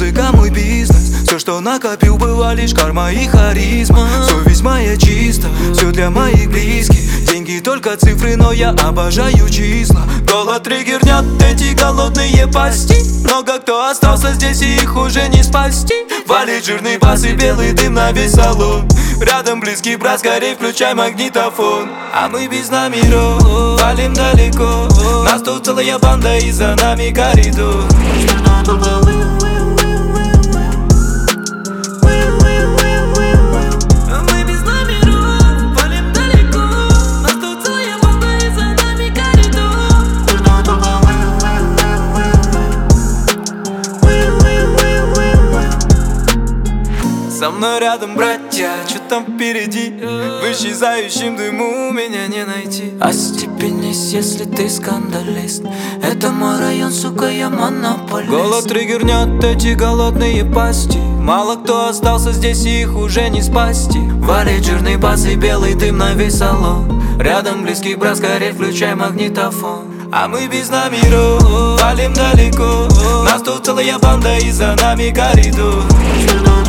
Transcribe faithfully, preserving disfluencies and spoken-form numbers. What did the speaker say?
Музыка мой бизнес, все, что накопил, была лишь карма и харизма. Совесть моя чиста, все для моих близких. Деньги только цифры, но я обожаю числа. Голод триггернет эти голодные пасти. Много кто остался здесь, и их уже не спасти. Валит жирный бас и белый дым на весь салон. Рядом близкий брат, скорей включай магнитофон. А мы без номеров, валим далеко. Нас тут целая банда, и за нами коридор. Со мной рядом братья, что там впереди? В исчезающем дыму меня не найти. Остепенись, если ты скандалист. Это мой район, сука, я монополист. Голод триггернет эти голодные пасти. Мало кто остался здесь, и их уже не спасти. Валит жирный бас и белый дым на весь салон. Рядом близкий брат, скорее включай магнитофон. А мы без номеров, валим далеко. Нас тут целая банда, и за нами коридор.